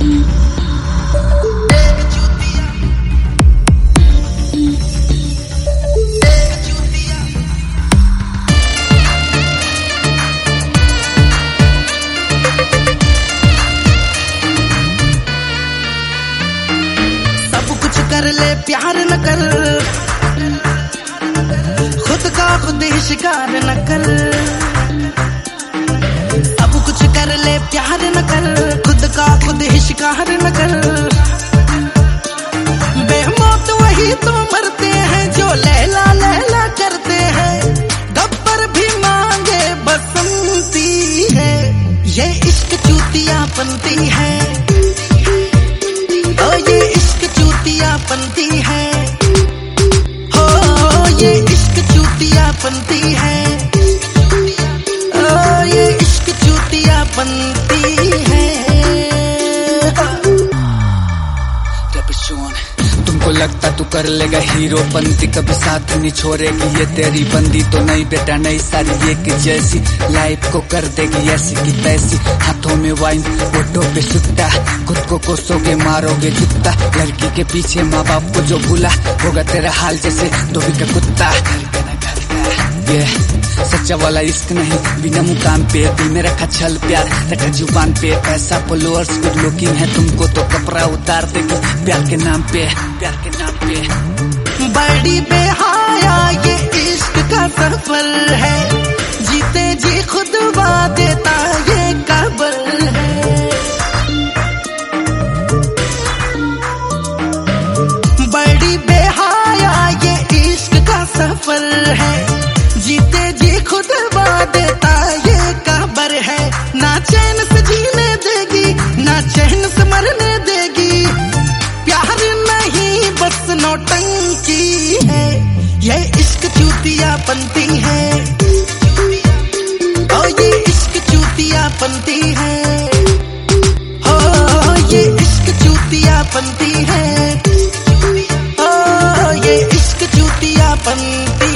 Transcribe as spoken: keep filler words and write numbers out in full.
कर ले प्यार न कर, खुद का खुद ही शिकार न कर। अब कुछ कर ले प्यार न कर, खुद का खुद ही शिकार न कर। बेमौत वही तो मरते हैं जो लैला लैला करते हैं। गब्बर भी मांगे बसंती है, ये इश्क चूतिया बनती है। ओ ये इश्क चूतिया बनती है, हो ये इश्क चूतिया बनती है। ओ ये इश्क चूतिया बनती है। तुमको लगता तू कर लेगा हीरो बनती, कभी साथ नहीं छोड़ेगी ये तेरी बंदी तो नहीं बेटा, नहीं सारी ये की जैसी लाइफ को कर देगी ऐसी की तैसी। हाथों में वाइन फोटो पे सुट्टा, खुद को कोसोगे मारोगे जुत्ता। लड़की के पीछे माँ बाप को जो भूला, होगा तेरा हाल जैसे धोबी का कुत्ता। ये सच्चा वाला इश्क नहीं, बिना मुकाम पे दिल में रखा छल प्यार, रखा जुबान पे पैसा फॉलोअर्स गुड लुकिंग है। तुमको तो कपड़ा उतार देगी प्यार के नाम पे, प्यार के नाम पे। बड़ी बेहाया ये इश्क का सफर है, जीते जी खुद वाह देता ये काबल है। बड़ी बेहाया ये इश्क का सफर है, जीते जी खुद वाह देता ये काबर है। ना चैन से जीने देगी, ना चैन से मरने देगी। प्यार नहीं बस नौटंकी है, ये इश्क चूतिया बनती है। ओ ये इश्क चूतिया बनती है, हो ये इश्क चूतिया बनती है। ओ ये इश्क चूतिया बनती